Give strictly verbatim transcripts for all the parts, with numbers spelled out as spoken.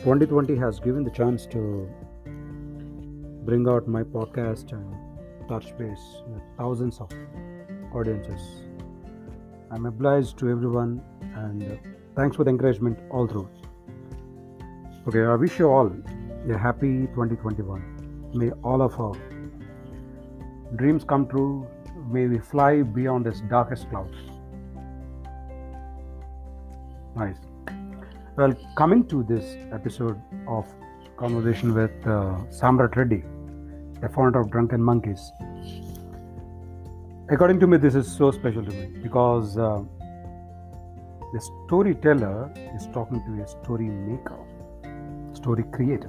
twenty twenty has given the chance to bring out my podcast and touch base with thousands of audiences. I'm obliged to everyone and thanks for the encouragement all through. Okay, I wish you all a happy twenty twenty-one. May all of our dreams come true. May we fly beyond this darkest clouds. Nice. Well, coming to this episode of conversation with uh, Samrat Reddy, the founder of Drunken Monkeys. According to me, this is so special to me because uh, the storyteller is talking to a story maker, story creator.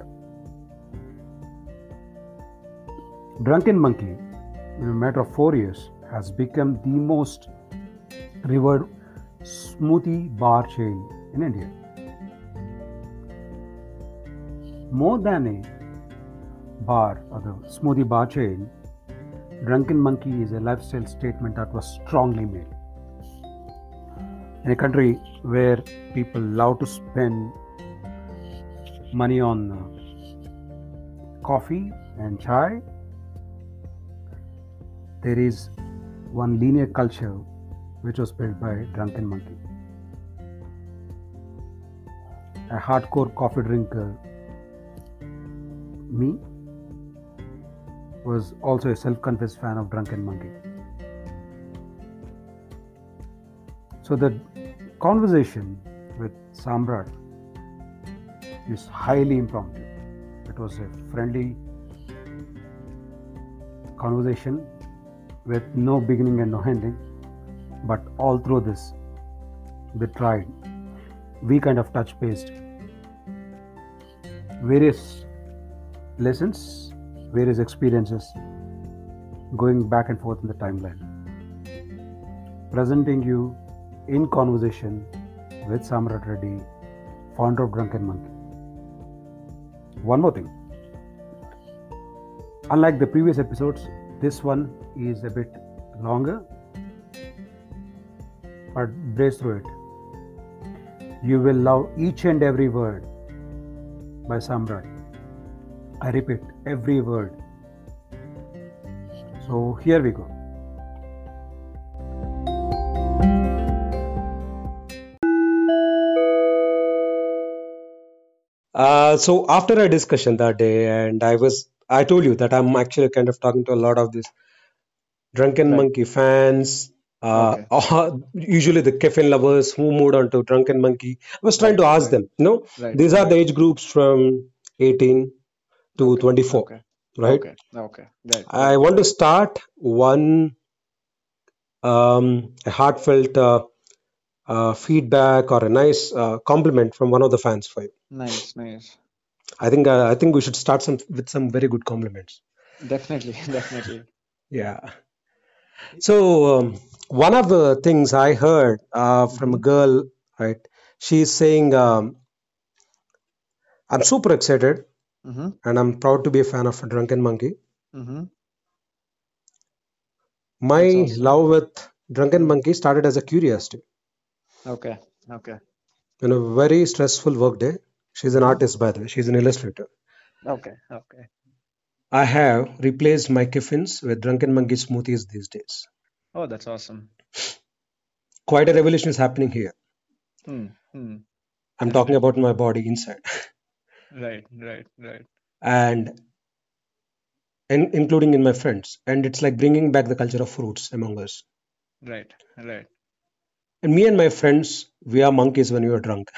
Drunken Monkey, in a matter of four years, has become the most revered smoothie bar chain in India. More than a bar or the smoothie bar chain, Drunken Monkey is a lifestyle statement that was strongly made. In a country where people love to spend money on uh, coffee and chai, there is one linear culture which was built by Drunken Monkey. A hardcore coffee drinker, me, was also a self-confessed fan of Drunken Monkey. So the conversation with Samrat is highly impromptu. It was a friendly conversation with no beginning and no ending, but all through this, we tried. We kind of touch based various lessons, various experiences, going back and forth in the timeline, presenting you in conversation with Samrat Reddy, founder of Drunken Monkey. One more thing, unlike the previous episodes, this one is a bit longer, but brace through it. You will love each and every word by Samrat. I repeat, every word. So here we go. Uh, so after our discussion that day, and I was, I told you that I'm actually kind of talking to a lot of these Drunken Right. Monkey fans, uh, Okay. or usually the caffeine lovers who moved on to Drunken Monkey. I was trying Right. to ask Right. them, you know, Right. these are the Right. age groups from eighteen to Okay. twenty-four, Okay. right? Okay. Okay. Right. I Right. want to start one um, a heartfelt uh, uh, feedback or a nice uh, compliment from one of the fans for you. Nice. Nice. I think uh, I think we should start some with some very good compliments. Definitely. Definitely. Yeah. So um, one of the things I heard uh, from a Mm-hmm. girl, right? She's saying, um, "I'm super excited Mm-hmm. and I'm proud to be a fan of Drunken Monkey. Mm-hmm. That's My awesome. love with Drunken Mm. Monkey started as a curiosity. Okay. Okay. In a very stressful work day, she's an Mm-hmm. artist by the way. She's an illustrator. Okay. Okay. I have replaced my kiffins with Drunken Monkey smoothies these days. Oh, that's awesome. Quite a revolution is happening here. Hmm. Hmm. I'm talking Definitely. about my body inside, Right. Right. Right. and in, including in my friends. And it's like bringing back the culture of fruits among us. Right. Right. And me and my friends, we are monkeys when we are drunk.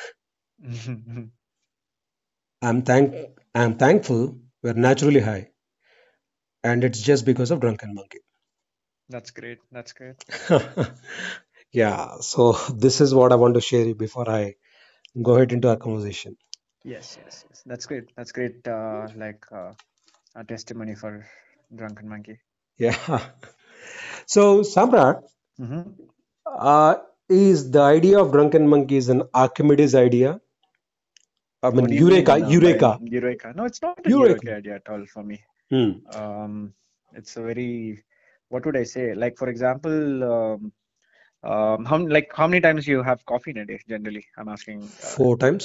I'm thank I'm thankful we're naturally high, and it's just because of Drunken Monkey. That's great. That's great. Yeah, so this is what I want to share you before I go ahead into our conversation. Yes. Yes. Yes. That's great. That's great. Uh, like uh, a testimony for Drunken Monkey. Yeah. So Samrat, Mm-hmm. uh, is the idea of Drunken Monkey is an Archimedes idea? I mean, What do you Eureka, mean uh, by Eureka, Eureka? No, it's not a Eureka. Eureka idea at all for me. Hmm. Um, it's a very, what would I say? Like, for example, um, um, how like how many times you have coffee in a day generally? I'm asking. Uh, Four times.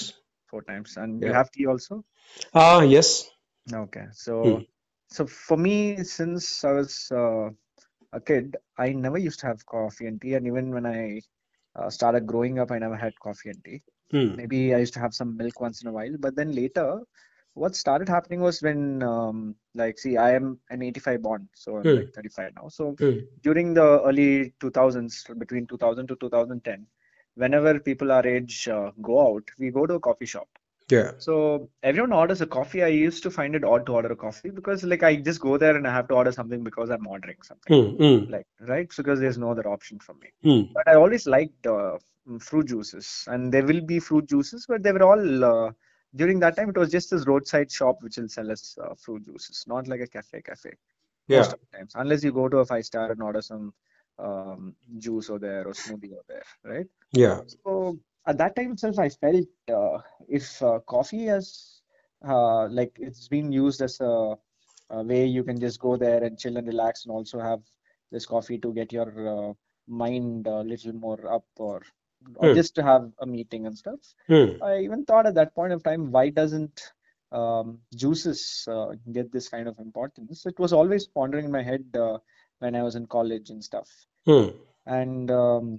four times. And you Yeah. have tea also? Ah, yes. Okay. Hmm. So, so for me, since I was uh, a kid, I never used to have coffee and tea. And even when I uh, started growing up, I never had coffee and tea. Hmm. Maybe I used to have some milk once in a while. But then later, what started happening was when, um, like, see, I am an eighty-five born, so I'm Hmm. like thirty-five now. So Hmm. during the early two thousands, between two thousand to two thousand ten, whenever people our age uh, go out, we go to a coffee shop. Yeah. So everyone orders a coffee. I used to find it odd to order a coffee because like I just go there and I have to order something because I'm ordering something, Hmm. Hmm. like right? Because there's no other option for me. Hmm. But I always liked uh, mm, fruit juices, and there will be fruit juices, but they were all uh, during that time. It was just this roadside shop which will sell us uh, fruit juices, not like a cafe cafe most Yeah. of the times, unless you go to a five star and order some um, juice over there or smoothie over there, right? Yeah. So at that time itself, I felt uh, if uh, coffee has uh, like it's been used as a, a way you can just go there and chill and relax, and also have this coffee to get your uh, mind a little more up, or or Hmm. just to have a meeting and stuff. Hmm. I even thought at that point of time, why doesn't um, juices uh, get this kind of importance? It was always pondering in my head uh, when I was in college and stuff. Hmm. And um,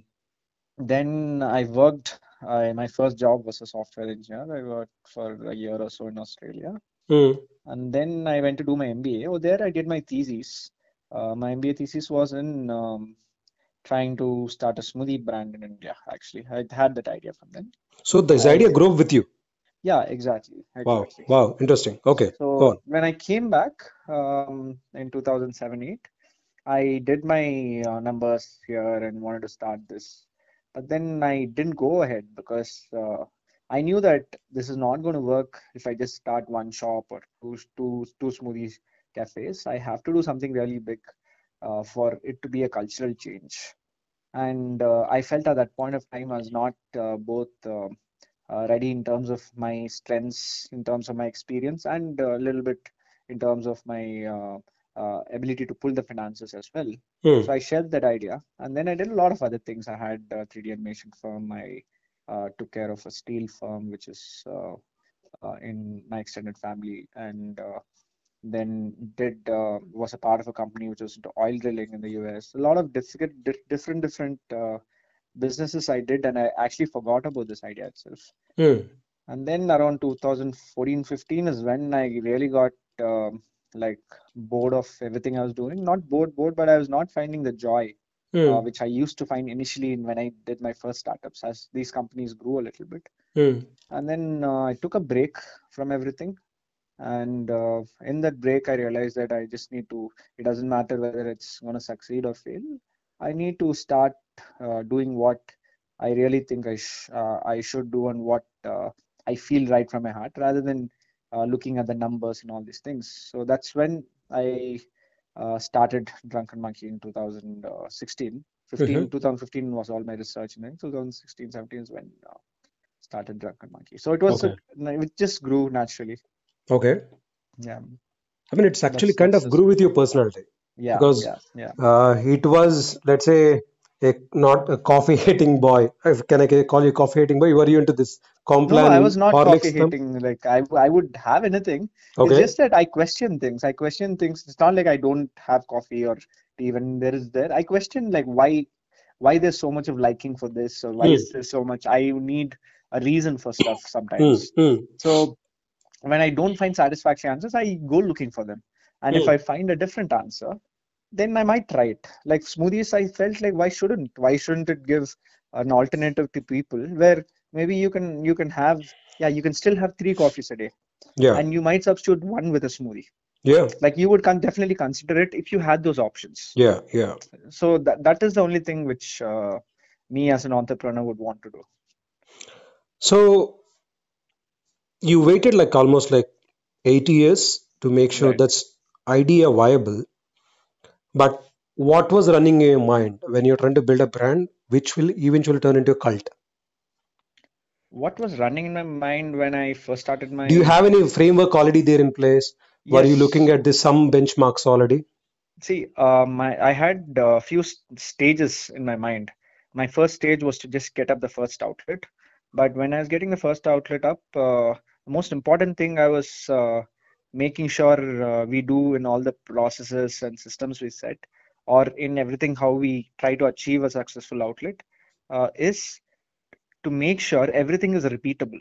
then I worked. I, my first job was a software engineer. I worked for a year or so in Australia, Hmm. and then I went to do my M B A. Oh, there I did my thesis. Uh, my M B A thesis was in um, trying to start a smoothie brand in India. Actually, I had that idea from then. So this I idea grew with you. Yeah, exactly, Wow. exactly. Wow. Interesting. Okay. Go So on. when I came back um, in two thousand seven eight, I did my uh, numbers here and wanted to start this, but then I didn't go ahead because uh, I knew that this is not going to work if I just start one shop or two two two smoothie cafes. I have to do something really big uh, for it to be a cultural change. And uh, I felt at that point of time I was not uh, both uh, uh, ready in terms of my strengths, in terms of my experience, and a little bit in terms of my uh, uh, ability to pull the finances as well. Hmm. So I shelved that idea, and then I did a lot of other things. I had a three D animation firm. I uh, took care of a steel firm, which is uh, uh, in my extended family, and uh, then did uh, was a part of a company which was into oil drilling in the U S. A lot of different different different uh, businesses I did, and I actually forgot about this idea itself. Hmm. And then around two thousand fourteen fifteen is when I really got um, like bored of everything I was doing. Not bored, bored, but I was not finding the joy uh, Hmm. which I used to find initially when I did my first startups as these companies grew a little bit. Hmm. And then uh, I took a break from everything. And uh, in that break, I realized that I just need to, it doesn't matter whether it's going to succeed or fail. I need to start uh, doing what I really think I, sh- uh, I should do and what uh, I feel right from my heart rather than uh, looking at the numbers and all these things. So that's when I uh, started Drunken Monkey in two thousand sixteen. Mhm. fifteen, two thousand fifteen was all my research, and then twenty sixteen, seventeen is when uh, started Drunken Monkey. So it was, a, Okay. it just grew naturally. Okay. Yeah. I mean, it's actually That's kind that's of just grew with your personality yeah, because yeah, yeah. uh, it was, let's say, a not a coffee hating boy. If, can I call you coffee hating boy? Were you into this No, no, I was Complan not coffee Horlicks them? hating. Like I, I would have anything. It's Okay. just that I question things. I question things. It's not like I don't have coffee or tea when there is there. I question like why, why there's so much of liking for this, or why Hmm. is there so much? I need a reason for stuff Hmm. sometimes. Hmm. So when I don't find satisfactory answers, I go looking for them. And if Hmm. I find a different answer, then I might try it. Like smoothies, I felt like why shouldn't why shouldn't it give an alternative to people where maybe you can you can have yeah you can still have three coffees a day Yeah. and you might substitute one with a smoothie. Yeah. Like you would con- definitely consider it if you had those options. Yeah. Yeah. So that that is the only thing which uh, me as an entrepreneur would want to do. So you waited like almost like eighty years to make sure Right. that's idea viable. But what was running in your mind when you're trying to build a brand which will eventually turn into a cult? What was running in my mind when I first started Do you my have any framework already there in place? Were you looking yes. at this some benchmarks already? See, uh, my I had a few s- stages in my mind. My first stage was to just get up the first outfit. But when I was getting the first outlet up, uh, the most important thing I was uh, making sure uh, we do in all the processes and systems we set, or in everything how we try to achieve a successful outlet, uh, is to make sure everything is repeatable.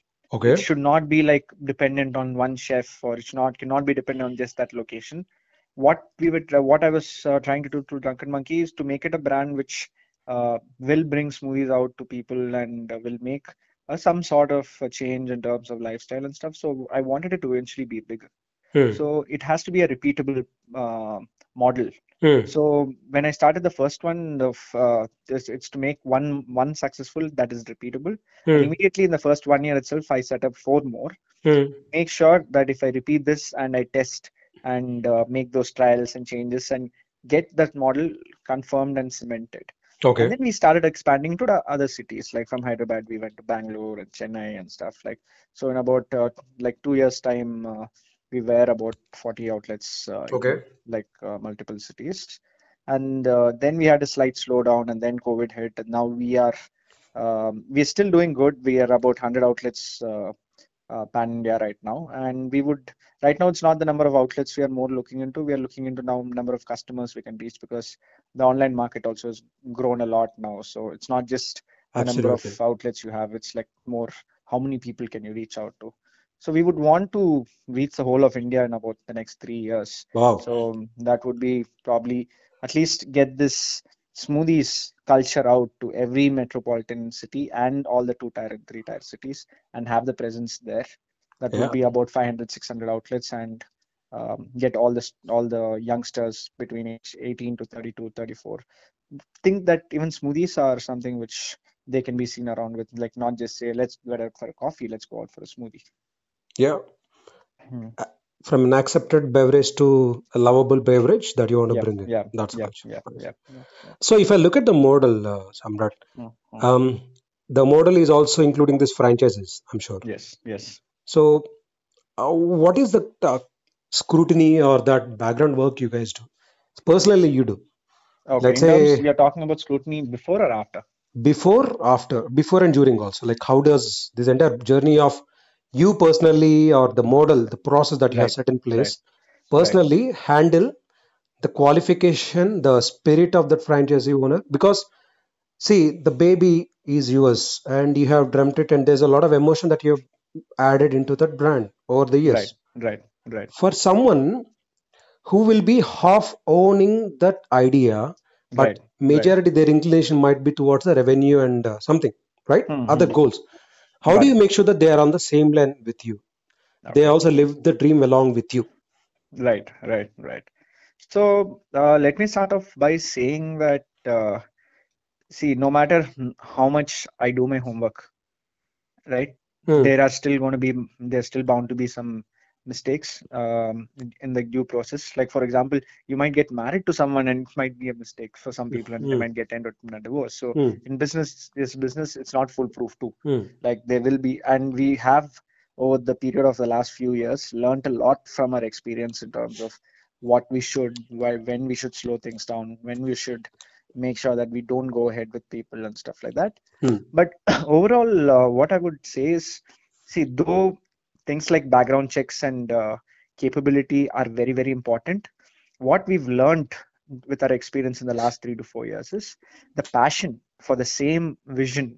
It Okay. should not be like dependent on one chef, or it should not cannot be dependent on just that location. What we would, what I was uh, trying to do to Drunken Monkey is to make it a brand which uh, will bring smoothies out to people and uh, will make uh, some sort of a change in terms of lifestyle and stuff. So I wanted it to eventually be bigger. Hmm. So it has to be a repeatable uh, model. Hmm. So when I started the first one, of uh, it's, it's to make one one successful that is repeatable, and Hmm. immediately in the first one year itself, I set up four more. Hmm. Make sure that if I repeat this and I test and uh, make those trials and changes and get that model confirmed and cemented. And Okay. then we started expanding to the other cities. Like from Hyderabad, we went to Bangalore and Chennai and stuff. Like so, in about uh, like two years' time, uh, we were about forty outlets uh, in Okay. like uh, multiple cities. And uh, then we had a slight slowdown, and then COVID hit, and now we are um, we're still doing good. We are about one hundred outlets uh, uh, pan India right now, and we would right now it's not the number of outlets we are more looking into. We are looking into now number of customers we can reach because the online market also has grown a lot now. So it's not just the number of Absolutely. outlets you have; it's like more how many people can you reach out to. So we would want to reach the whole of India in about the next three years. Wow. So that would be probably at least get this smoothies culture out to every metropolitan city and all the two tier and three tier cities and have the presence there. That would Yeah. be about five hundred, six hundred outlets and um, get all this all the youngsters between age eighteen to thirty-two, thirty-four. Think that even smoothies are something which they can be seen around with, like not just say, let's go out for a coffee, let's go out for a smoothie. Yeah. Hmm. Uh, From an accepted beverage to a lovable beverage that you want to Yep, bring in. yep, That's yep, culture. yep, Nice. yep, yep, yep. So if I look at the model, uh, Samrat, Hmm, hmm. um, the model is also including this franchises, I'm sure. Yes, yes. So uh, what is the uh, scrutiny or that background work you guys do? Personally, you do. Okay, Let's in terms, say we are talking about scrutiny before or after? before, after, before and during also. Like how does this entire journey of you personally or the model, the process that you have Right, set in right, place, right, personally handle the qualification, the spirit of the franchisee owner? Because see, the baby is yours and you have dreamt it, and there's a lot of emotion that you have added into that brand over the right, years. right, right, For someone who will be half owning that idea, but right, right. majority their inclination might be towards the revenue and uh, something, right? Other Hmm. goals. How do Got you it. make sure that they are on the same line with you? They Okay. also live the dream along with you. Right, right, right. So uh, let me start off by saying that, uh, see, no matter h- how much I do my homework, right, Hmm. there are still going to be, there's still bound to be some mistakes um, in in the due process. Like, for example, you might get married to someone and it might be a mistake for some people and they Hmm. might get ended in a divorce. So Hmm. in business, this business, it's not foolproof too. Hmm. Like there will be, and we have over the period of the last few years learned a lot from our experience in terms of what we should, why, when we should slow things down, when we should make sure that we don't go ahead with people and stuff like that. Hmm. But overall, uh, what I would say is, see, though things like background checks and uh, capability are very, very important, what we've learned with our experience in the last three to four years is the passion for the same vision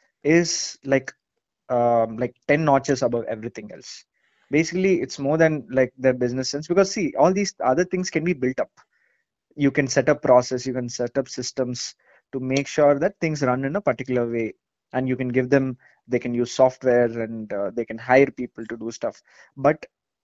is like um, like ten notches above everything else. Basically, it's more than like the business sense because see, all these other things can be built up. You can set up process, you can set up systems to make sure that things run in a particular way, and you can give them, they can use software and uh, they can hire people to do stuff. But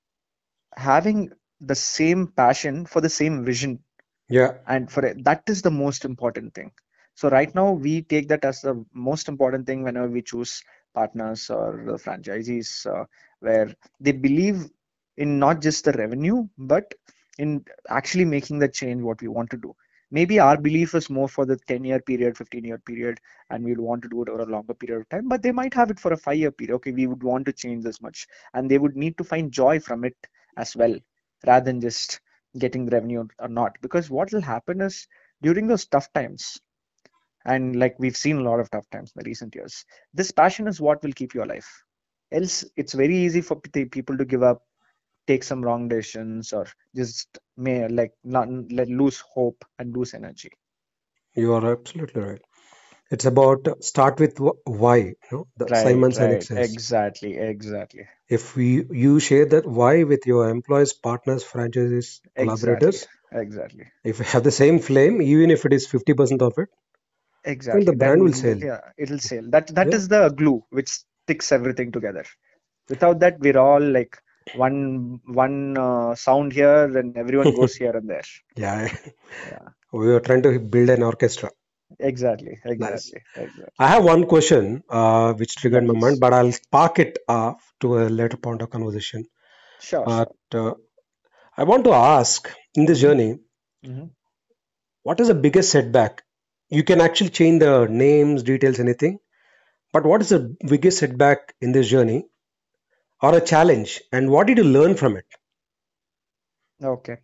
having the same passion for the same vision Yeah. and for it, that is the most important thing. So right now we take that as the most important thing whenever we choose partners or the franchisees, uh, where they believe in not just the revenue but in actually making the change what we want to do. Maybe our belief is more for the ten year period, fifteen year period, and we'd want to do it over a longer period of time, but they might have it for a five year period. Okay, we would want to change this much, and they would need to find joy from it as well, rather than just getting revenue or not. Because what will happen is during those tough times, and like we've seen a lot of tough times in the recent years, this passion is what will keep you alive. Else, it's very easy for p- people to give up, take some wrong decisions, or just may like not let lose hope and lose energy. You are absolutely right. It's about uh, start with wh- why. You know, the Right, Simon Sinek right. says, Exactly, exactly, if we you share that why with your employees, partners, franchises, exactly, collaborators, exactly, if you have the same flame, even if it is fifty percent of it, then the exactly. brand will Then sell. yeah, it'll sail. That that Yeah, is the glue which sticks everything together. Without that, we're all like one one uh, sound here, and everyone goes here and there. yeah. Yeah, We are trying to build an orchestra. exactly, Nice. exactly, I exactly. have one question uh, which Yeah, triggered my mind, please. but I'll park it uh, to a later point of conversation. Sure, But sure. uh, I want to ask in this Mm-hmm, journey, mm-hmm. what is the biggest setback? You can actually change the names, details, anything. But what is the biggest setback in this journey or a challenge? And what did you learn from it? Okay.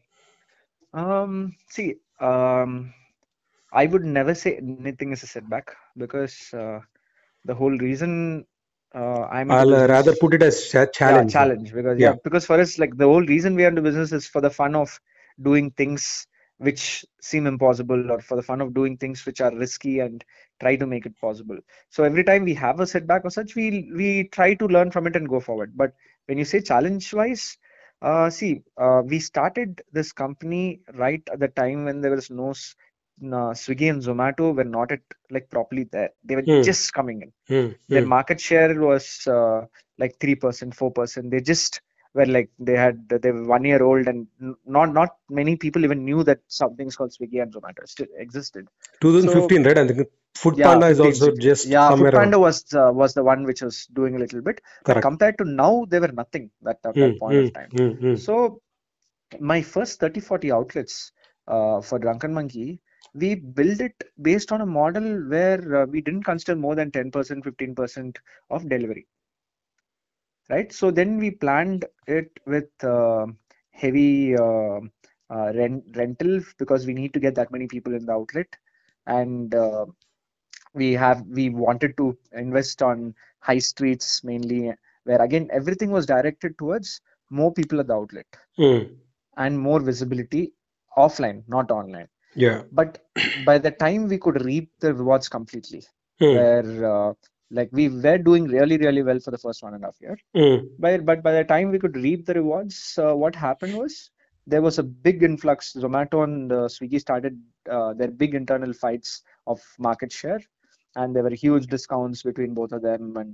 Um, see, um, I would never say anything is a setback because uh, the whole reason uh, I'm into I'll uh, rather business, put it as a yeah, challenge. challenge because yeah, Yeah. because for us, like the whole reason we are into business is for the fun of doing things which seem impossible, or for the fun of doing things which are risky and try to make it possible. So every time we have a setback or such, we we try to learn from it and go forward. But when you say challenge wise, uh, see, uh, we started this company right at the time when there was no s- no, Swiggy and Zomato were not at like properly there. They were Hmm, just coming in. hmm, Their hmm. market share was uh, like three percent, four percent. They just were like they had they were one year old, and n- not not many people even knew that something's called Swiggy and Zomato still existed. So twenty fifteen, right? I think Food yeah, Panda is fifteen, also sixteen. just Yeah, somewhere around. Foodpanda was uh, was the one which was doing a little bit, but Correct. compared to now, they were nothing at, at Hmm, that point hmm, of time. hmm, hmm, So my first thirty forty outlets uh, for Drunken Monkey, we built it based on a model where uh, we didn't consider more than ten percent, fifteen percent of delivery, right? So then we planned it with uh, heavy uh, uh, rent rental because we need to get that many people in the outlet, and uh, we have we wanted to invest on high streets mainly, where again everything was directed towards more people at the outlet hmm. and more visibility offline, not online. Yeah. But by the time we could reap the rewards completely, Hmm, where uh, like we were doing really, really well for the first one and a half year. hmm. But, but by the time we could reap the rewards, uh, what happened was there was a big influx. Zomato and uh, Swiggy started uh, their big internal fights of market share, and there were huge discounts between both of them, and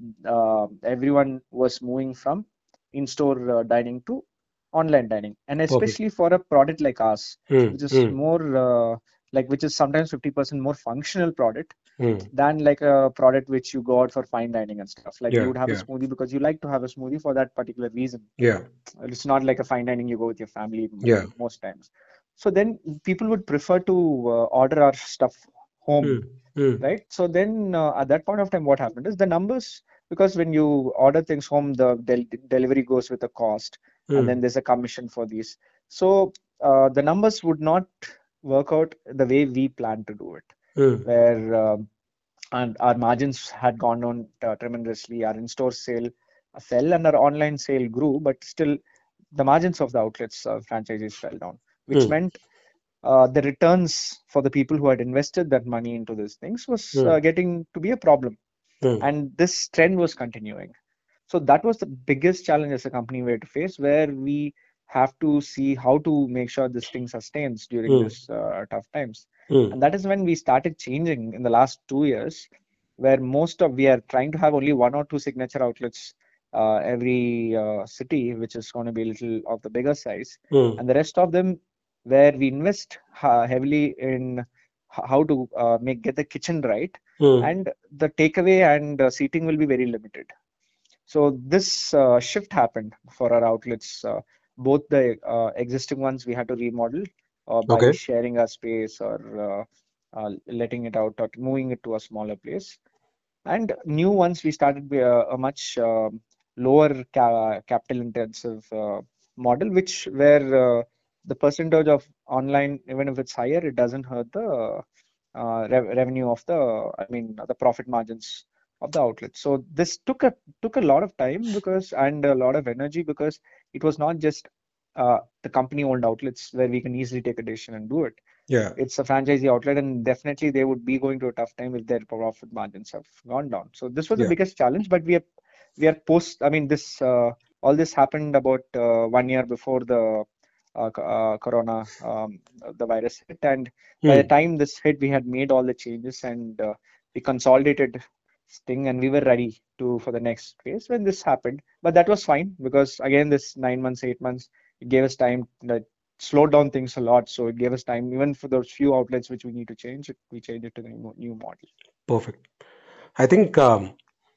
uh, everyone was moving from in-store uh, dining to online dining, and Perfect. especially for a product like ours, Hmm, which is hmm, more uh, like which is sometimes fifty percent more functional product hmm. than like a product which you go out for fine dining and stuff. Like you Yeah, would have a yeah, smoothie because you like to have a smoothie for that particular reason. yeah, It's not like a fine dining you go with your family yeah. m- most times. So then people would prefer to uh, order our stuff home, Hmm, hmm, right? So then uh, at that point of time, what happened is the numbers, because when you order things home, the del delivery goes with a cost, and then hmm, there's a commission for these. So uh, the numbers would not work out the way we plan to do it, hmm, where um and our margins had gone down uh, tremendously. Our in-store sale fell and our online sale grew, but still the margins of the outlets uh, franchises fell down, which hmm, meant uh, the returns for the people who had invested that money into these things was hmm, uh, getting to be a problem, hmm, and this trend was continuing. So that was the biggest challenge as a company we had to face, where we have to see how to make sure this thing sustains during hmm, this uh, tough times. hmm, And that is when we started changing in the last two years, where most of we are trying to have only one or two signature outlets uh, every uh, city, which is going to be a little of the bigger size, hmm, and the rest of them where we invest uh, heavily in h- how to uh, make get the kitchen right, hmm. and the takeaway and uh, seating will be very limited. So this uh, shift happened for our outlets. Uh, both the uh, existing ones we had to remodel uh, by Okay. sharing our space, or uh, uh, letting it out, or moving it to a smaller place. And new ones we started with a, a much um lower ca capital intensive uh, model, which where uh, the percentage of online, even if it's higher, it doesn't hurt the uh, rev revenue of the, I mean, the profit margins of the outlet. So this took a took a lot of time because and a lot of energy because it was not just uh, the company owned outlets where we can easily take a decision and do it. Yeah. It's a franchisee outlet, and definitely they would be going to a tough time if their profit margins have gone down. So this was the Yeah. biggest challenge, but we are we are post. I mean, this uh, all this happened about uh, one year before the uh, co- uh, corona, um, the virus hit, and by the Hmm. time this hit, we had made all the changes and uh, we consolidated this thing, and we were ready to for the next phase when this happened. But that was fine because again, this nine months, eight months, it gave us time that slowed down things a lot. So it gave us time, even for those few outlets which we need to change, it, we changed it to the new, new model. Perfect. I think um,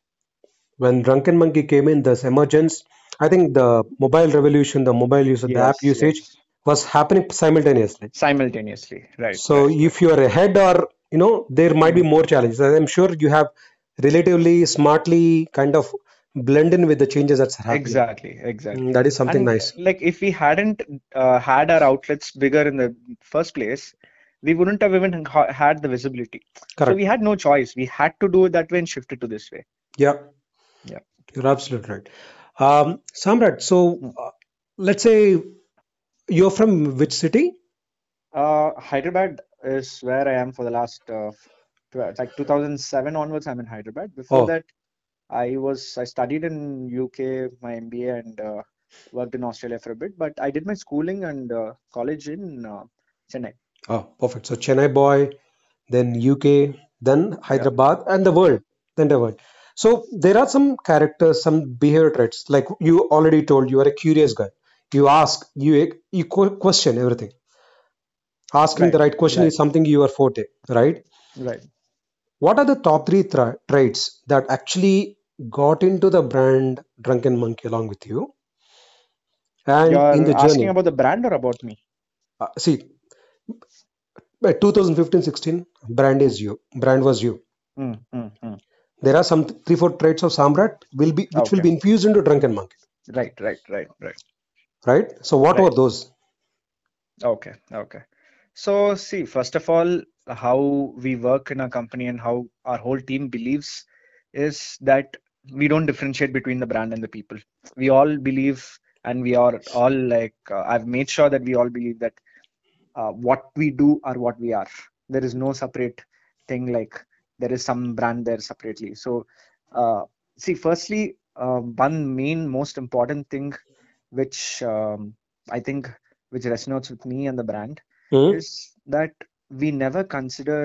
when Drunken Monkey came in, this emergence, I think the mobile revolution, the mobile use, the app Yes, usage yes. was happening simultaneously. Simultaneously. Right, So right, right. if you are ahead, or you know, there might be Mm. more challenges. And I'm sure you have relatively smartly kind of blend in with the changes that's happening. Exactly, Mm, exactly. that is something And nice. like if we hadn't uh, had our outlets bigger in the first place, we wouldn't have even ha had the visibility. So we Correct. had no choice. We had to do it that way and shift it to this way. Yeah, Yeah. you're absolutely right. Um, Samrat, so Mm. uh, let's say you're from which city? Uh, Hyderabad is where I am for the last uh, f- tw- like two thousand seven onwards. I'm in Hyderabad. Before Oh, that, I was I studied in U K, my M B A, and uh, worked in Australia for a bit. But I did my schooling and uh, college in uh, Chennai. oh, perfect. So Chennai boy, then U K, then Yeah. Hyderabad, and the world, then the world. So there are some characters, some behavior traits. Like you already told, you are a curious guy. You ask, you you que- question everything. Asking the Right. right question Right. is something you are forte, right? Right. What are the top three tra- traits that actually got into the brand Drunken Monkey along with you, and in You're the asking journey? about the brand or about me? Uh, see, by twenty fifteen sixteen, brand is you. Brand was you. Mm, mm, mm. There are some three four traits of Samrat will be which will Okay. be infused into Drunken Monkey, Right. Right. Right. Right. right? So what were Right. those? Okay. Okay. So see, first of all, how we work in a company and how our whole team believes is that we don't differentiate between the brand and the people. We all believe, and we are all like, uh, I've made sure that we all believe that uh, what we do are what we are. There is no separate thing like there is some brand there separately. So, uh, see, firstly, uh, one main most important thing which um, I think which resonates with me and the brand Hmm? is that we never consider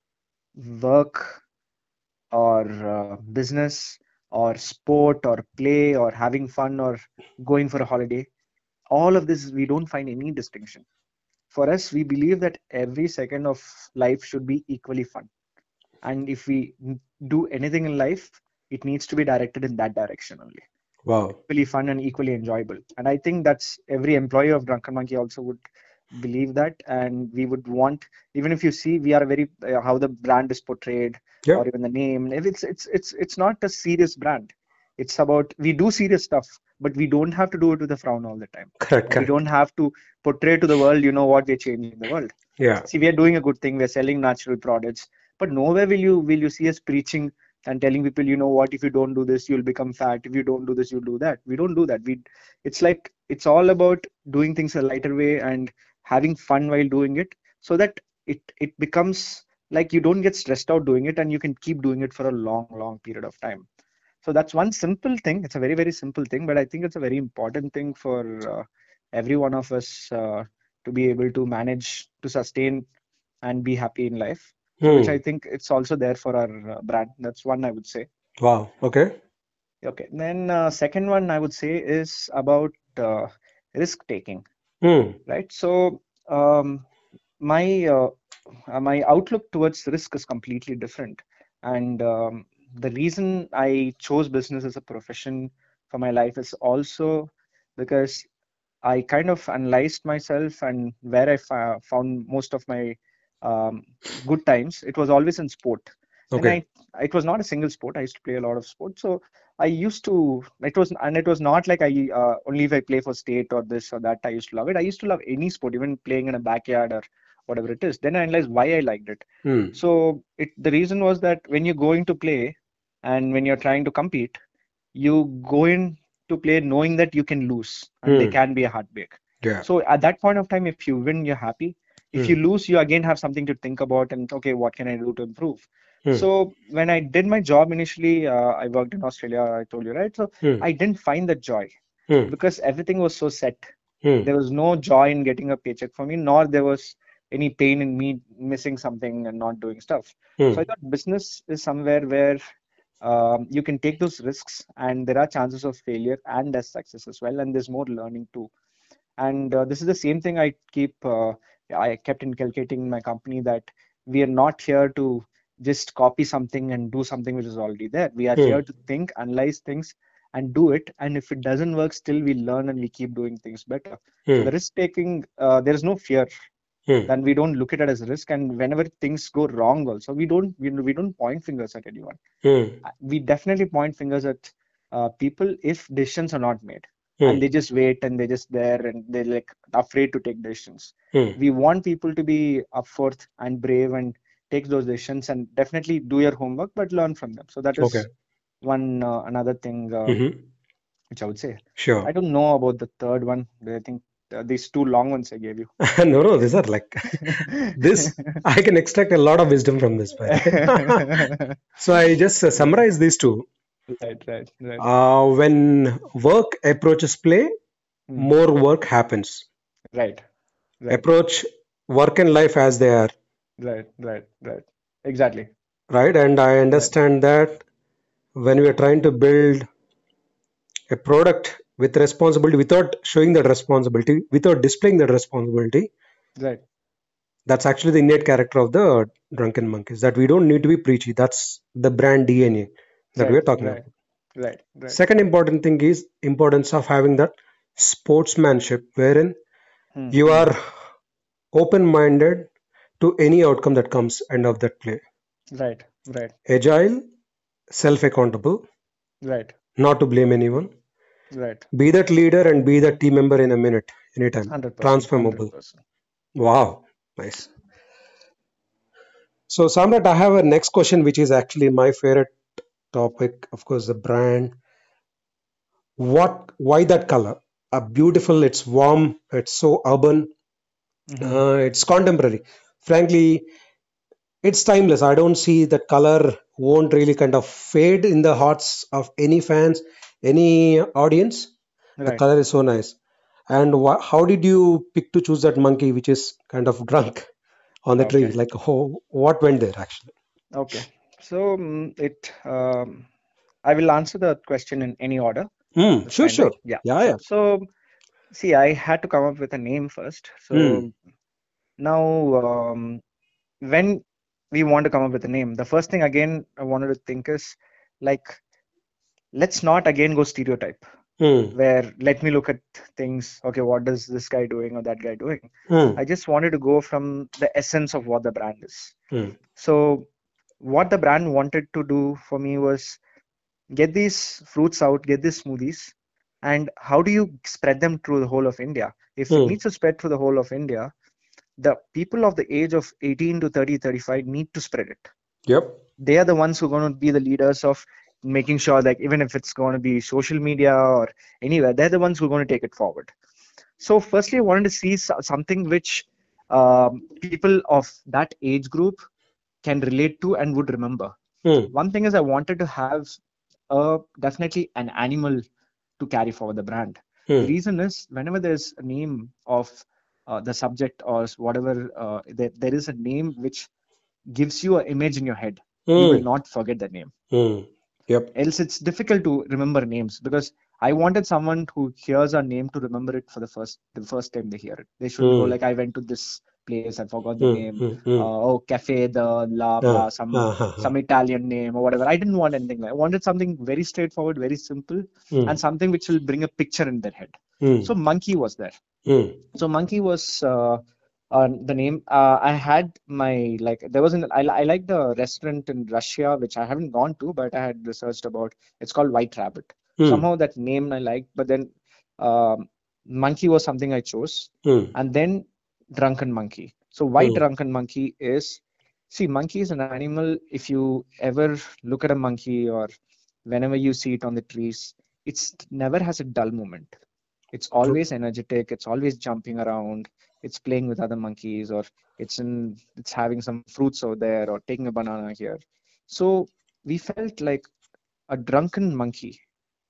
work or uh, business or sport or play or having fun or going for a holiday. All of this, we don't find any distinction. For us, we believe that every second of life should be equally fun. And if we n- do anything in life, it needs to be directed in that direction only. Wow. Equally fun and equally enjoyable. And I think that's every employee of Drunken Monkey also would believe that. And we would want, even if you see, we are very uh, how the brand is portrayed, Yeah. or even the name. If it's it's it's it's not a serious brand. It's about we do serious stuff, but we don't have to do it with a frown all the time, Correct. or we don't Correct. have to portray to the world, you know what, we're changing the world. Yeah. See, we are doing a good thing. We're selling natural products, but nowhere will you will you see us preaching and telling people, you know what, if you don't do this, you'll become fat. If you don't do this, you'll do that. We don't do that. We, it's like it's all about doing things a lighter way and having fun while doing it, so that it it becomes like you don't get stressed out doing it, and you can keep doing it for a long, long period of time. So that's one simple thing. It's a very, very simple thing, but I think it's a very important thing for uh, every one of us uh, to be able to manage to sustain and be happy in life. So, which I Hmm. think it's also there for our uh, brand. That's one I would say. Wow. Okay. Okay. Then uh, second one I would say is about uh, risk taking, Hmm. right? So um, my uh, uh, my outlook towards risk is completely different, and um, the reason I chose business as a profession for my life is also because I kind of analyzed myself, and where I fo- found most of my um, good times, it was always in sport. And Okay. I, it was not a single sport. I used to play a lot of sports. So I used to, it was, and it was not like I uh, only if I play for state or this or that, I used to love it. I used to love any sport, even playing in a backyard or whatever it is. Then I realized why I liked it. Hmm. So it the reason was that when you're going to play and when you're trying to compete, you go in to play knowing that you can lose and there Hmm. can be a heartbreak. Yeah. So at that point of time, if you win, you're happy. If Hmm. you lose, you again have something to think about and okay, what can I do to improve? Hmm. So when I did my job initially, uh, I worked in Australia, I told you, right? So Hmm. I didn't find the joy Hmm. because everything was so set. Hmm. There was no joy in getting a paycheck for me, nor there was any pain in me missing something and not doing stuff. So Hmm. I thought business is somewhere where um, you can take those risks and there are chances of failure and as success as well, and there's more learning too. And uh, this is the same thing I keep uh, I kept inculcating in my company that we are not here to just copy something and do something which is already there. We are Hmm. here to think, analyze things, and do it. And if it doesn't work, still we learn and we keep doing things better. So Hmm. the risk taking, uh, there is no fear. Hmm. Then we don't look at it as a risk. And whenever things go wrong, also we don't we, we don't point fingers at anyone. Hmm. Uh, We definitely point fingers at uh, people if decisions are not made and Hmm. they just wait and they're just there and they're like afraid to take decisions. Hmm. We want people to be up forth and brave and take those decisions and definitely do your homework but learn from them. So that Okay. is one uh, another thing uh, Mm-hmm. which I would say. I Sure. don't know about the third one. I think uh, these two long ones I gave you. No, no, these are like this. I can extract a lot of wisdom from this, by the way. So I just uh, Yeah. summarize these two. Right, right, right. Uh, when work approaches play, Hmm. more work happens. Right, right, Approach work and life as they are, right, right, right. Exactly. right? And I Right, understand that when we are trying to build a product with responsibility, without showing that responsibility, without displaying that responsibility, right. that's actually the innate character of the drunken monkeys. That we don't need to be preachy. That's the brand D N A that we are Right, talking right, about. right, right. Second important thing is importance of having that sportsmanship, wherein Hmm, you hmm. are open-minded to any outcome that comes end of that play. Right, right, Agile, self-accountable, right, not to blame anyone. right. Be that leader and be that team member in a minute, anytime. one hundred percent, Transformable. one hundred percent. Wow, nice. So, Samrat, I have a next question, which is actually my favorite topic. Of course, the brand. What? Why that color? A beautiful. It's warm. It's so urban. Mm-hmm. Uh, it's contemporary. Frankly, it's timeless. I don't see that color won't really kind of fade in the hearts of any fans, any audience. The Right. color is so nice. And wh- how did you pick to choose that monkey, which is kind of drunk on the tree? Okay. Like, oh, what went there actually? Okay. So mm, it um, I will answer the question in any order. Hmm. That's Sure, fine, right? sure. Yeah, Yeah, sure. yeah. So see, I had to come up with a name first. Hmm. So now um, when we want to come up with a name, the first thing again I wanted to think is like let's not again go stereotype Hmm. where let me look at things. Okay, what does this guy doing or that guy doing? Hmm. I just wanted to go from the essence of what the brand is. Hmm. So what the brand wanted to do for me was get these fruits out, get these smoothies, and how do you spread them through the whole of India? If it Hmm. needs to spread through the whole of India, the people of the age of eighteen to thirty, thirty-five need to spread it. Yep. They are the ones who are going to be the leaders of making sure that even if it's going to be social media or anywhere, they're the ones who are going to take it forward. So, firstly, I wanted to see so- something which um, people of that age group can relate to and would remember. Hmm. One thing is, I wanted to have a definitely an animal to carry forward the brand. The Hmm. reason is, whenever there's a name of uh, the subject or whatever, uh, there, there is a name which gives you an image in your head. You will Hmm. not forget that name. Hmm. Yep. Else, it's difficult to remember names because I wanted someone who hears our name to remember it for the first the first time they hear it. They shouldn't go Hmm. like I went to this place, I forgot the Hmm. name. Hmm. Hmm. Uh, oh, cafe, the la Ah. blah, some Ah. Ah. Ah. some Italian name or whatever. I didn't want anything like. I wanted something very straightforward, very simple, Hmm. and something which will bring a picture in their head. Hmm. So monkey was there. Hmm. So monkey was uh, uh, the name. Uh, I had my like there was an I, I like the restaurant in Russia which I haven't gone to, but I had researched about. It's called White Rabbit. Hmm. Somehow that name I liked, but then um, monkey was something I chose, Hmm. and then drunken monkey. So why Hmm. drunken monkey is, see, monkey is an animal. If you ever look at a monkey or whenever you see it on the trees, it's never has a dull moment. It's True. always energetic. It's always jumping around. It's playing with other monkeys, or it's in it's having some fruits over there, or taking a banana here. So we felt like a drunken monkey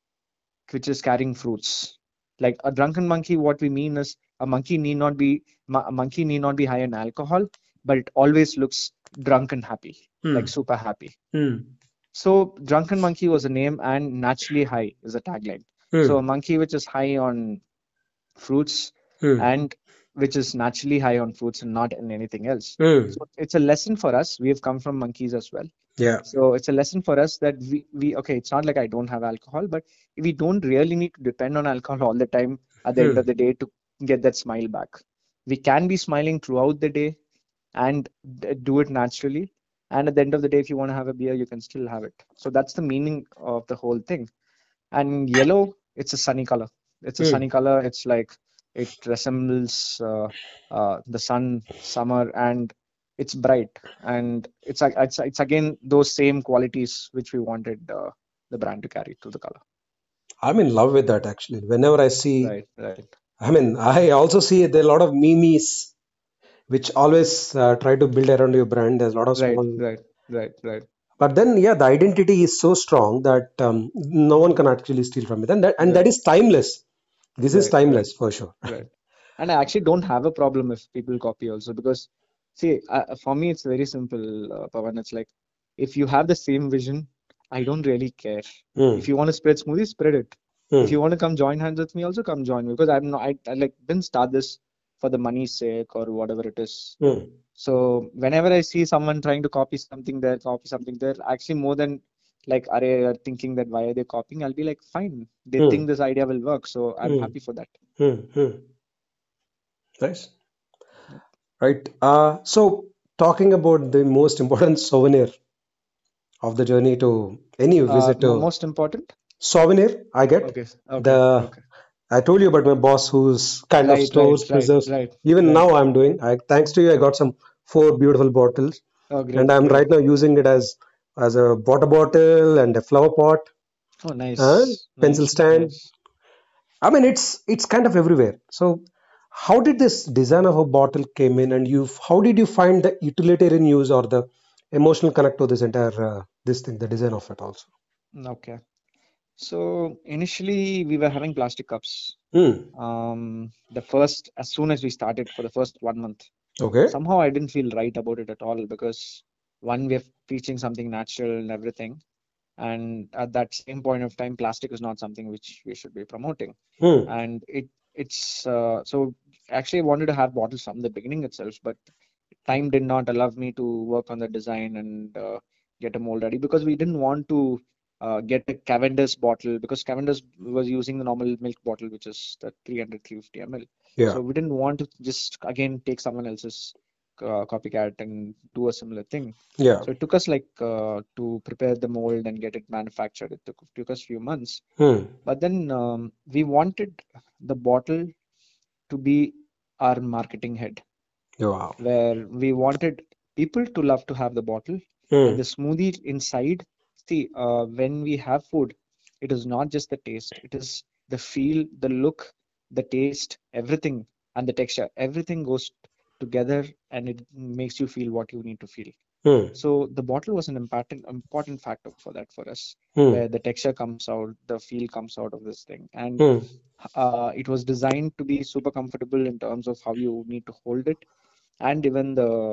which is carrying fruits. Like a drunken monkey, what we mean is a monkey need not be mo- a monkey need not be high in alcohol, but it always looks drunk and happy, like Hmm. super happy. Hmm. So drunken monkey was a name, and naturally high is a tagline. So a Hmm. monkey which is high on fruits Hmm. and which is naturally high on fruits and not in anything else. Hmm. So it's a lesson for us. We have come from monkeys as well. Yeah. So it's a lesson for us that we, we okay, it's not like I don't have alcohol, but we don't really need to depend on alcohol all the time at the end Hmm. of the day to get that smile back. We can be smiling throughout the day and d- do it naturally. And at the end of the day, if you want to have a beer, you can still have it. So that's the meaning of the whole thing. And yellow, it's a sunny color. It's a Hmm. sunny color. It's like it resembles uh, uh, the sun, summer, and it's bright. And it's like it's it's again those same qualities which we wanted uh, the brand to carry to the color. I'm in love with that actually. Whenever I see, Right, right, I mean, I also see there are a lot of memes which always uh, try to build around your brand. There's a lot of right, small, right, right, right, but then yeah, the identity is so strong that um, no one can actually steal from it, and that and that right, is timeless. This is right, right, timeless for sure. right. And I actually don't have a problem if people copy also because, see, uh, for me it's very simple, uh, Pawan. It's like if you have the same vision, I don't really care. If Hmm. you want to spread smoothies, spread it. If Hmm. you want to come join hands with me, also come join me because I'm not. I, I like didn't start this for the money's sake or whatever it is. Hmm. So whenever I see someone trying to copy something there, copy something there, actually more than like are they thinking that why are they copying? I'll be like, fine, they Hmm. think this idea will work, so I'm Hmm. happy for that. Hmm. Hmm. Nice. Yep. Right. Uh, so talking about the most important souvenir of the journey to any Uh, visit mo to most important. souvenir, I get Okay, okay, the. okay. I told you about my boss who's kind of Right, right, stores, right, preserves. right, Even right. now, I'm doing. I thanks to you, I got some four beautiful bottles, Oh, and great, I'm great. right now using it as as a water bottle and a flower pot Oh, and nice, pencil nice, stand. nice. I mean, it's it's kind of everywhere. So, how did this design of a bottle came in, and you how did you find the utilitarian use or the emotional connect to this entire uh, this thing, the design of it also? Okay. So initially we were having plastic cups. Hmm. Um, the first, as soon as we started for the first one month, Okay. somehow I didn't feel right about it at all because one, we're teaching something natural and everything. And at that same point of time, plastic is not something which we should be promoting. Hmm. And it it's uh, so actually I wanted to have bottles from the beginning itself, but time did not allow me to work on the design and uh, get a mold ready because we didn't want to uh, get a Cavendish bottle because Cavendish was using the normal milk bottle, which is the three hundred, three fifty milliliters. Yeah. So we didn't want to just again take someone else's uh, copycat and do a similar thing. Yeah. So it took us like uh, to prepare the mold and get it manufactured. It took, took us few months. Hmm. But then um, we wanted the bottle to be our marketing head Wow. where we wanted people to love to have the bottle and Hmm. the smoothie inside. See, uh, when we have food, it is not just the taste, it is the feel, the look, the taste, everything, and the texture. Everything goes together and it makes you feel what you need to feel. Hmm. So the bottle was an important important factor for that for us, Hmm. where the texture comes out, the feel comes out of this thing, and Hmm. uh, it was designed to be super comfortable in terms of how you need to hold it and even the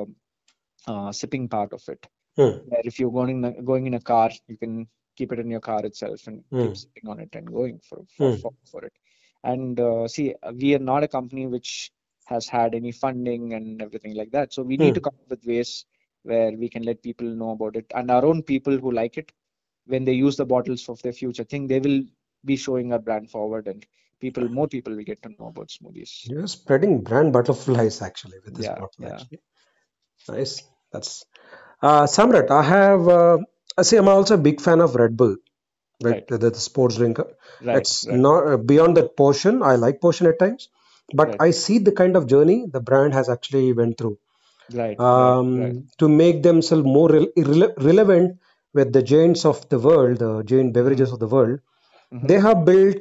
uh, sipping part of it. Hmm. Where if you're going in a, going in a car, you can keep it in your car itself and keep Hmm. sipping on it and going for for Hmm. for, for it. And uh, see, uh, we are not a company which has had any funding and everything like that. So we need to Hmm. come up with ways where we can let people know about it, and our own people who like it, when they use the bottles of their future thing, they will be showing our brand forward, and people, more people will get to know about smoothies. You're spreading brand butterflies actually with this Yeah, bottle yeah, actually. Nice. That's uh, Samrat. I have. Uh, I see. I'm also a big fan of Red Bull, right? right, The, the sports drink. right, It's right, not uh, beyond that portion. I like portion at times, but right. I see the kind of journey the brand has actually went through. Right, right, right. um, to make themselves more rel- irrele- relevant with the giants of the world, the giant Mm-hmm, beverages of the world. mm-hmm. They have built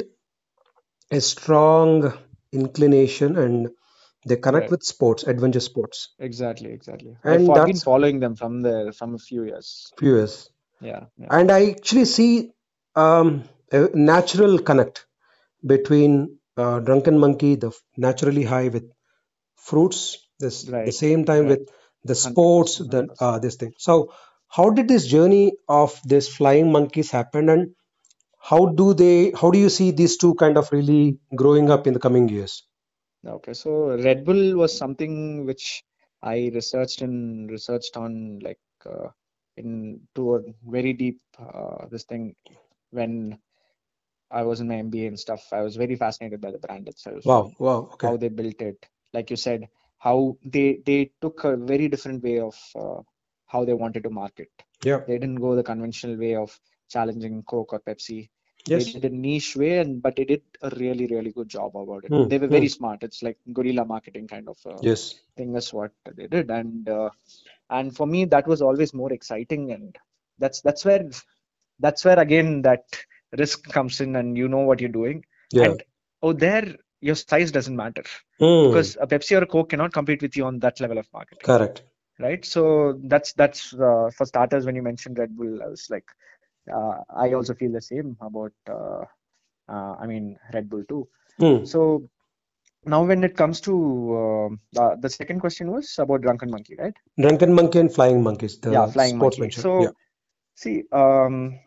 a strong inclination and they connect Right. with sports, adventure sports, Exactly, exactly. I've and fo- been that's following them from the from a few years. few years. Yeah, yeah. And I actually see um, a natural connect between uh, Drunken Monkey, the f- naturally high with fruits, this the Right, same time right. with the sports, one hundred percent, the one hundred percent. uh, this thing. So, how did this journey of this flying monkeys happen, and how do they? How do you see these two kind of really growing up in the coming years? Okay, so Red Bull was something which I researched and researched on like uh, in to a very deep uh, this thing when I was in my M B A and stuff. I was very fascinated by the brand itself Wow, and wow, okay, how they built it. Like you said, how they they took a very different way of uh, how they wanted to market. yeah, They didn't go the conventional way of challenging Coke or Pepsi. They yes, did a niche way, and but they did a really really good job about it. mm, They were very mm, smart. It's like guerrilla marketing kind of uh, yes, thing. That's what they did, and uh, and for me that was always more exciting, and that's that's where that's where again that risk comes in and you know what you're doing. yeah, And oh, there your size doesn't matter mm, because a Pepsi or a Coke cannot compete with you on that level of marketing, correct, right? So that's that's uh, for starters. When you mentioned Red Bull, I was like, uh, I also feel the same about uh, uh, I mean Red Bull too. mm. So now when it comes to uh, uh, the second question was about Drunken Monkey, right? Drunken Monkey and Flying Monkeys, Yeah, the Flying sports Monkey. venture. Yeah. So see, um,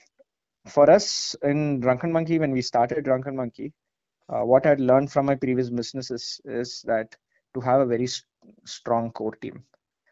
for us in Drunken Monkey, when we started Drunken Monkey, uh, what I'd learned from my previous businesses is that to have a very s- strong core team.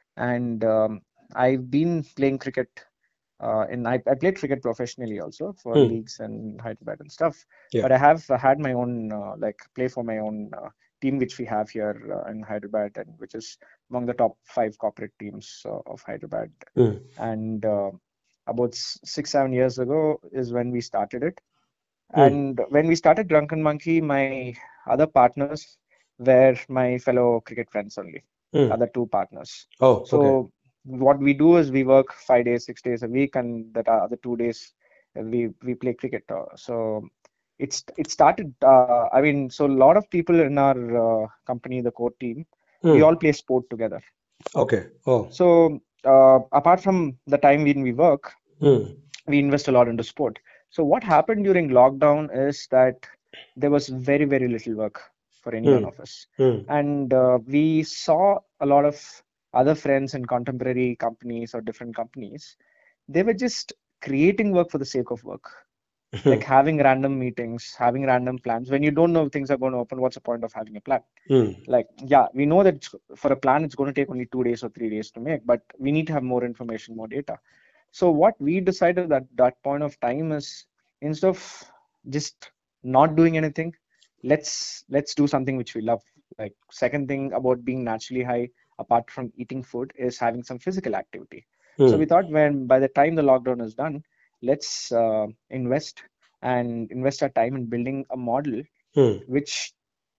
And um, I've been playing cricket, uh, and I, I played cricket professionally also for Mm. leagues and Hyderabad and stuff. Yeah. But I have had my own, uh, like, play for my own uh, team, which we have here uh, in Hyderabad, and which is among the top five corporate teams uh, of Hyderabad. Mm. And uh, about s- six, seven years ago is when we started it. Mm. And when we started Drunken Monkey, my other partners were my fellow cricket friends only, Mm. other two partners. Oh, okay. So what we do is we work five days, six days a week, and that are other two days uh, we we play cricket. Uh, So it's it started. Uh, I mean, so a lot of people in our uh, company, the core team, we Mm. all play sport together. Okay. Oh. So uh, apart from the time when we work, Mm. we invest a lot into sport. So what happened during lockdown is that there was very, very little work for any one Mm. of us. Mm. And uh, we saw a lot of other friends in contemporary companies or different companies. They were just creating work for the sake of work, like having random meetings, having random plans. When you don't know if things are going to open, what's the point of having a plan? Mm. Like, yeah, we know that it's, for a plan, it's going to take only two days or three days to make, but we need to have more information, more data. So what we decided at that point of time is instead of just not doing anything, let's let's do something which we love. Like second thing about being naturally high, apart from eating food, is having some physical activity. So we Mm. thought when by the time the lockdown is done, let's uh, invest and invest our time in building a model Mm. which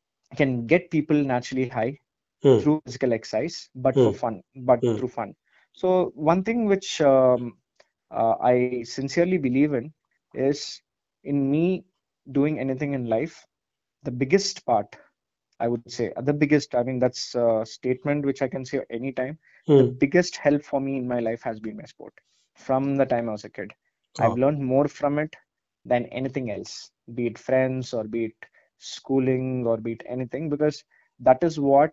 can get people naturally high Mm. through physical exercise, but for Mm. fun, but Mm. through fun. So one thing which um, uh, I sincerely believe in is in me doing anything in life, the biggest part, I would say, uh, the biggest, I mean, that's a statement which I can say anytime. The Mm. biggest help for me in my life has been my sport from the time I was a kid. I've Oh. learned more from it than anything else, be it friends or be it schooling or be it anything, because that is what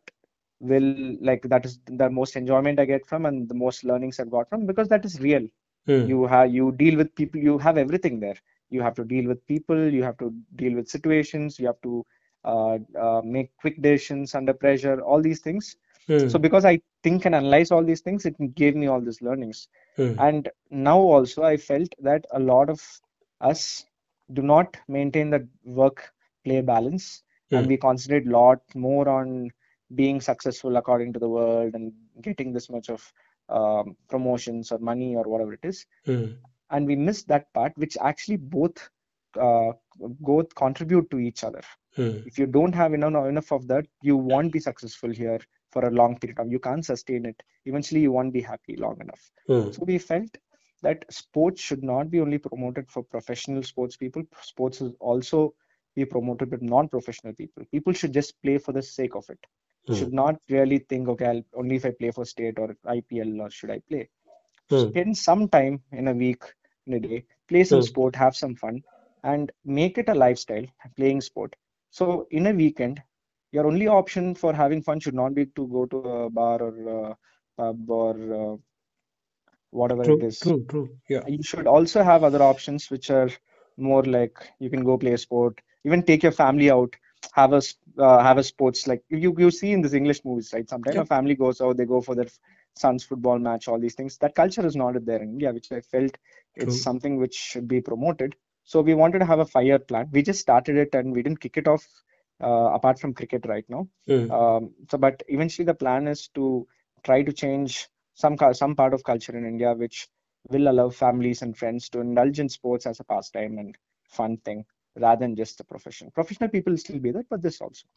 will like that is the most enjoyment I get from and the most learnings I've got from because that is real. Mm. You have you deal with people, you have everything there. You have to deal with people, you have to deal with situations, you have to uh, uh, make quick decisions under pressure, all these things. So Mm. because I think and analyze all these things, it gave me all these learnings. Mm. And now also I felt that a lot of us do not maintain the work play balance, and Mm. we concentrate a lot more on being successful according to the world and getting this much of um, promotions or money or whatever it is, Mm. and we miss that part which actually both uh, both contribute to each other. Mm. If you don't have enough enough of that, you won't be successful here. for a long period of time. You can't sustain it. Eventually, you won't be happy long enough. Hmm. So we felt that sports should not be only promoted for professional sports people. Sports is also be promoted with non-professional people. People should just play for the sake of it. Hmm. Should not really think, okay, I'll, only if I play for state or I P L or should I play. Hmm. Spend some time in a week, in a day, play some Hmm. sport, have some fun, and make it a lifestyle, playing sport. So in a weekend, your only option for having fun should not be to go to a bar or a pub or uh, whatever it True, is. true, true. Yeah. You should also have other options which are more like you can go play a sport, even take your family out, have a s- uh, have a sports like you you see in these English movies, right? Sometimes a Yep. family goes out, they go for their son's football match, all these things. That culture is not there in India, which I felt it's True. something which should be promoted. So we wanted to have a five-year plan. We just started it and we didn't kick it off uh, apart from cricket right now. Hmm. Um, so, but eventually the plan is to try to change some cul- some part of culture in India, which will allow families and friends to indulge in sports as a pastime and fun thing rather than just a profession. Professional people will still be there, but this also.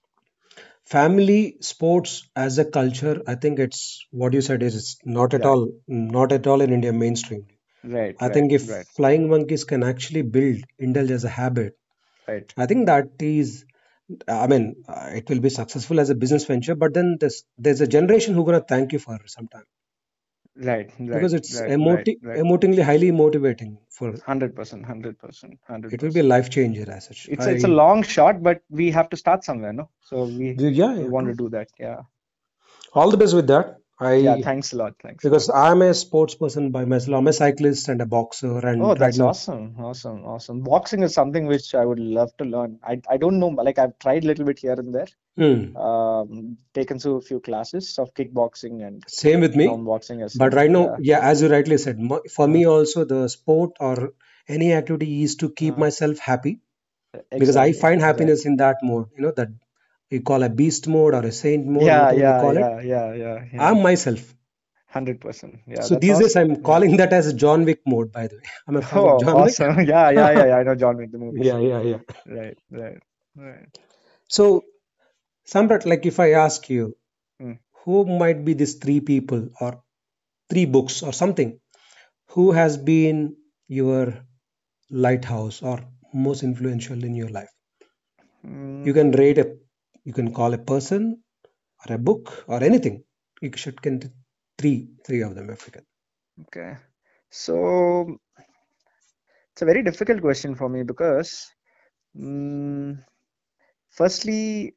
Family sports as a culture, I think it's what you said is not at Yeah, all, not at all in India mainstream. right, I right, think if right, flying monkeys can actually build indulge as a habit, right, I think that is, I mean, uh, it will be successful as a business venture. But then there's there's a generation who gonna thank you for some time right, right, because it's right, right, emoti- right. emotingly highly motivating. For Hundred percent, hundred percent, hundred it will be a percent. life changer as such. It's a, it's a I long shot, but we have to start somewhere, no? So we Yeah, we yeah, want to true. do that. Yeah, All the best with that. yeah. I Thanks a lot. Thanks a lot. Because I'm a sports person by myself. I'm a cyclist and a boxer, Oh, and right that's now, awesome. Awesome. Awesome. Boxing is something which I would love to learn. I I don't know, like I've tried a little bit here and there. hmm, Um, taken through a few classes of kickboxing and same with me. normal boxing as But well. right now, Yeah. yeah, as you rightly said, mo- for Uh, me also the sport or any activity is to keep uh, myself happy because I exactly. find happiness Exactly. in that mode. You know that you call a beast mode or a saint mode, Yeah. whatever you Yeah. call it. Yeah. Yeah. Yeah. Yeah. I'm myself. Hundred percent. Yeah. So That's these days awesome. I'm Yeah. calling that as John Wick mode. By the way, I'm a fan of Oh, John Wick. awesome. Yeah. Yeah. Yeah. Yeah. I know John Wick, the movies. Yeah, yeah, yeah. Right. Right. Right. So, Samrat, like if I ask you, Mm. who might be these three people or three books or something who has been your lighthouse or most influential in your life? You Mm, can rate a, you can call a person or a book or anything. You should can three, three of them if you can. okay. So it's a very difficult question for me because, mm, firstly,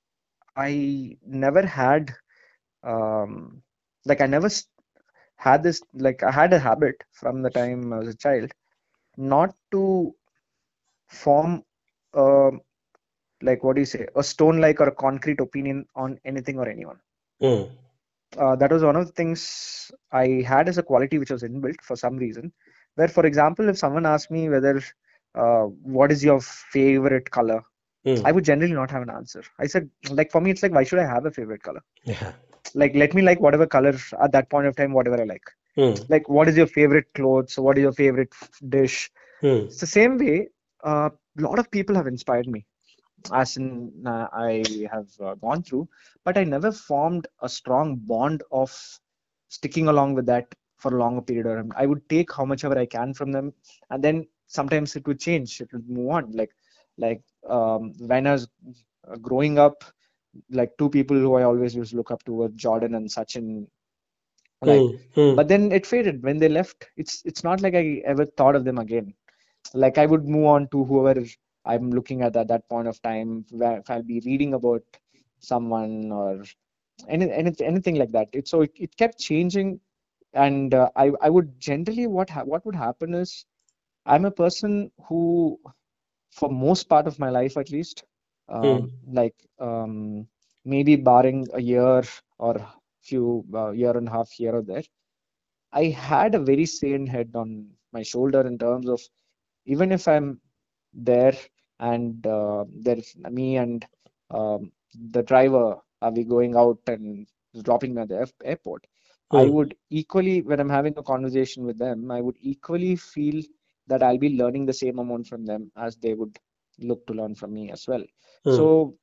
I never had um, like I never s- had this like I had a habit from the time I was a child not to form um like what do you say a stone like or a concrete opinion on anything or anyone. Mm, Uh, that was one of the things I had as a quality which was inbuilt for some reason. Where, for example, if someone asked me whether uh, what is your favorite color, I mm, would generally not have an answer. I said, like for me, it's like why should I have a favorite color? yeah. Like let me like whatever color at that point of time, whatever I like. Mm, Like what is your favorite clothes? What is your favorite dish? mm, It's the same way. A uh, lot of people have inspired me as in uh, I have uh, gone through, but I never formed a strong bond of sticking along with that for a longer period of time. I would take how much ever I can from them, and then sometimes it would change. It would move on. Like, like um, when I was uh, growing up, like two people who I always used to look up to were Jordan and Sachin. Like, mm, mm, but then it faded when they left. It's it's not like I ever thought of them again. Like I would move on to whoever I'm looking at at that point of time. Where if I'll be reading about someone or any, any anything like that. It so it, it kept changing, and uh, I I would generally what ha what would happen is I'm a person who for most part of my life at least um, mm, like um, maybe barring a year or few uh, year and a half here or there I had a very sane head on my shoulder in terms of even if I'm there and uh, there's me and um, the driver are we going out and dropping me at the air- airport, I mm, would equally, when I'm having a conversation with them, I would equally feel that I'll be learning the same amount from them as they would look to learn from me as well. mm, So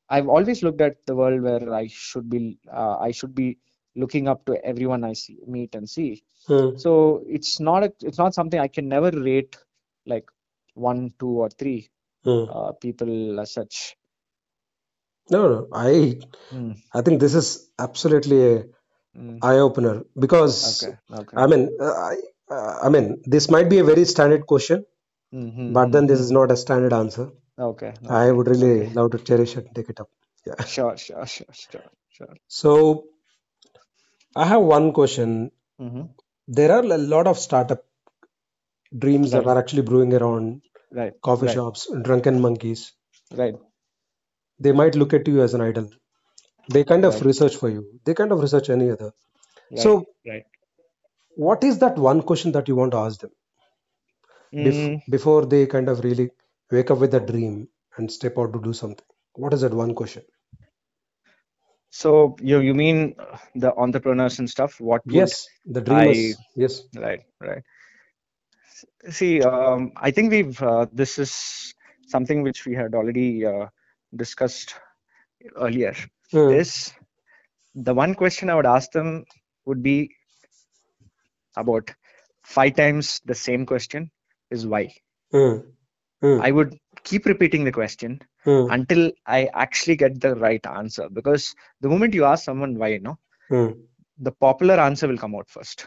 I've always looked at the world where I should be uh, I should be looking up to everyone I see meet and see. Hmm. So it's not a, it's not something I can never rate like one, two, or three Hmm. uh, people as such. No, no. I Mm, I think this is absolutely a mm, eye opener because okay, okay. I mean uh, I uh, I mean this might be a very standard question, Mm, mm, but mm, then this mm. is not a standard answer. Okay, I okay, would really okay. love to cherish it and take it up. Yeah. Sure, sure, sure, sure, sure. So I have one question. Mm-hmm. There are a lot of startup dreams that Right, are actually brewing around right, coffee right, shops, drunken monkeys. right, They might look at you as an idol. They kind of right, research for you. They kind of research any other. right, So, right. what is that one question that you want to ask them bef- Mm, before they kind of really wake up with a dream and step out to do something? What is that one question? so you you mean uh, the entrepreneurs and stuff? What would Yes, the I, dreamers. Yes. right, right. See, um, I think we've uh, this is something which we had already uh, discussed earlier. Mm, Is the one question I would ask them would be about five times the same question is why. mm, mm, I would keep repeating the question mm, until I actually get the right answer. Because the moment you ask someone why, no, mm, the popular answer will come out first.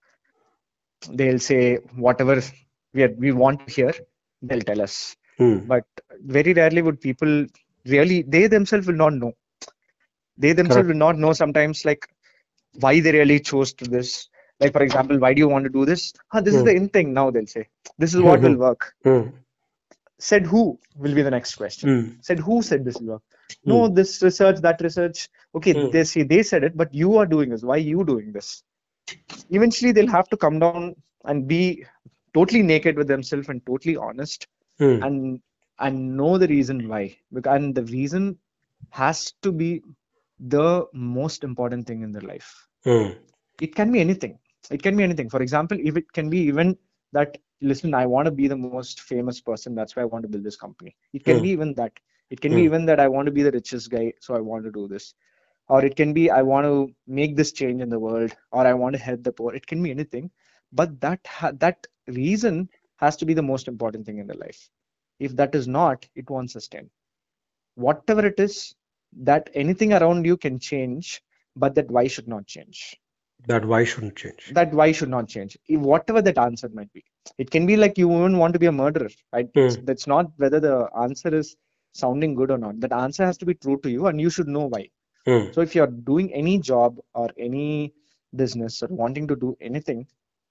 They'll say whatever we are, we want to hear, they'll tell us. mm. But very rarely would people really, they themselves will not know. They themselves Correct. will not know sometimes like why they really chose to this. Like for example, why do you want to do this? Huh, this is the Mm, in thing now. They'll say this is what will mm, work. mm, Said who will be the next question. mm, Said who said this will work? No, mm, this research, that research. Okay, mm, they see they said it, but you are doing this. Why are you doing this? Eventually, they'll have to come down and be totally naked with themselves and totally honest mm, and and know the reason why. Because and the reason has to be the most important thing in their life. mm, It can be anything. It can be anything. For example, if it can be even that, listen, I want to be the most famous person. That's why I want to build this company. It can be mm, even that. It can be mm, even that I want to be the richest guy, so I want to do this. Or it can be I want to make this change in the world, or I want to help the poor. It can be anything, but that ha- that reason has to be the most important thing in the life. If that is not, it won't sustain. Whatever it is, that anything around you can change, but that why should not change. that why shouldn't change. That why should not change. If whatever that answer might be. It can be like you wouldn't want to be a murderer, right? It's Mm, that's not whether the answer is sounding good or not. That answer has to be true to you, and you should know why. mm, So if you're doing any job or any business or wanting to do anything,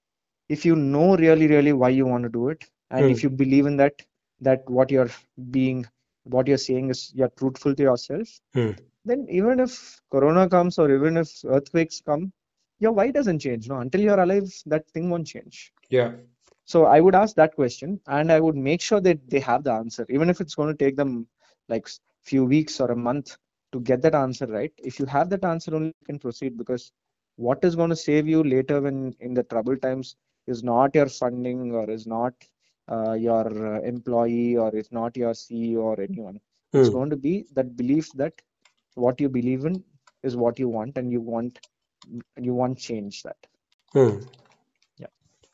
if you know really, really why you want to do it, and if mm, you believe in that, that what you're being, what you're saying is you're truthful to yourself, mm. then even if Corona comes or even if earthquakes come, your why doesn't change. No, until you're alive, that thing won't change. Yeah. So I would ask that question, and I would make sure that they have the answer, even if it's going to take them like few weeks or a month to get that answer right. If you have that answer, only you can proceed, because what is going to save you later when in the trouble times is not your funding, or is not uh, your uh, employee, or it's not your C E O or anyone. It's Mm, going to be that belief that what you believe in is what you want, and you want you want change that. mm. Yeah.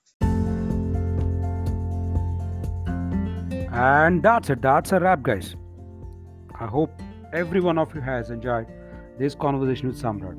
And that's it. That's a wrap, guys. I hope every one of you has enjoyed this conversation with Samrat.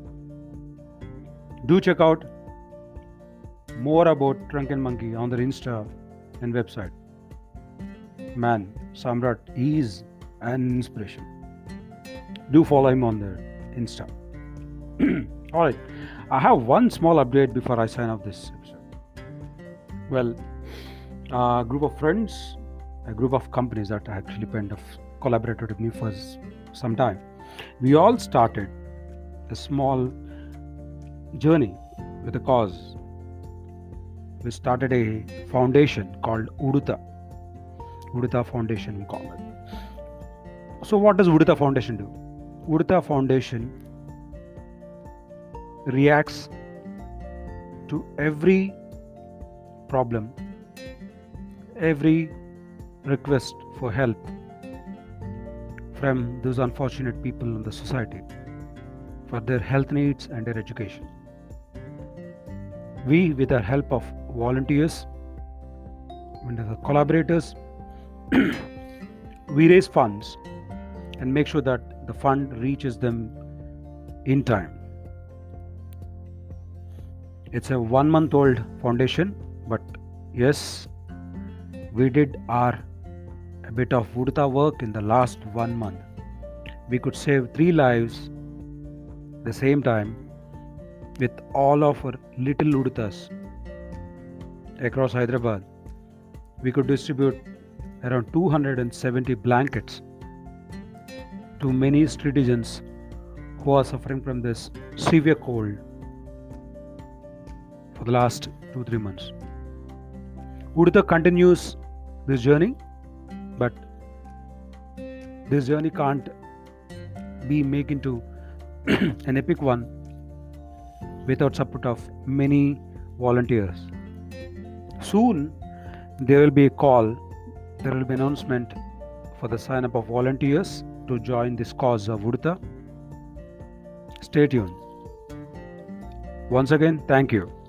Do check out more about Drunken Monkey on their Insta and website. Man, Samrat is an inspiration. Do follow him on their Insta. Alright, I have one small update before I sign off this episode. Well, a group of friends, a group of companies that actually kind of collaborated with me for some time, we all started a small journey with a cause. We started a foundation called Uduta. Uduta Foundation, we call it. So what does Uduta Foundation do? Uduta Foundation reacts to every problem, every request for help from those unfortunate people in the society for their health needs and their education. We, with the help of volunteers and the collaborators, we raise funds and make sure that the fund reaches them in time. It's a one month old foundation, but yes, we did our a bit of Udta work in the last one month. We could save three lives at the same time with all of our little Udtas across Hyderabad. We could distribute around two hundred seventy blankets to many citizens who are suffering from this severe cold for the last two three months. Udta continues this journey, but this journey can't be made into an epic one without support of many volunteers. Soon there will be a call, there will be an announcement for the sign up of volunteers to join this cause of Udta. Stay tuned. Once again, thank you.